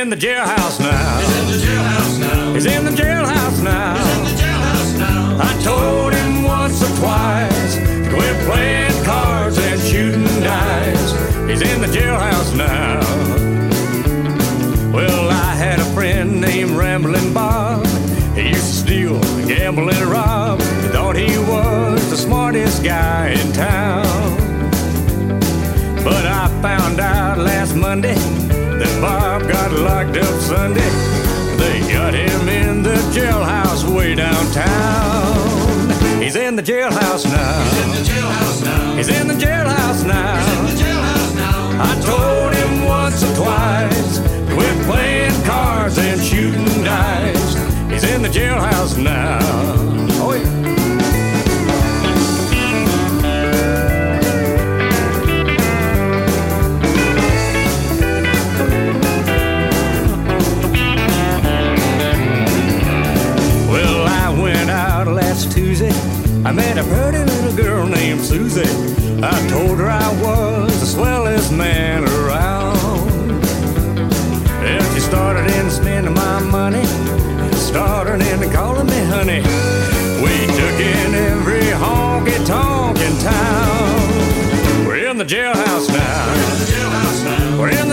in the jailhouse now. He's in the jailhouse now. I told him once or twice to quit playing cards and shooting dice. He's in the jailhouse now. Well, I had a friend named Ramblin' Bob. He used to steal, gamble, and rob. He thought he was the smartest guy in town. But I found out last Monday that Bob got locked up Sunday. They got him in the jailhouse way downtown. He's in the jailhouse now. He's in the jailhouse now. I told him once or twice, quit playing cards and shooting dice. He's in the jailhouse now. Oh yeah. Tuesday, I met a pretty little girl named Susie. I told her I was the swellest man around. And she started in spending my money, started in calling me honey. We took in every honky-tonk in town. We're in the jailhouse now. We're in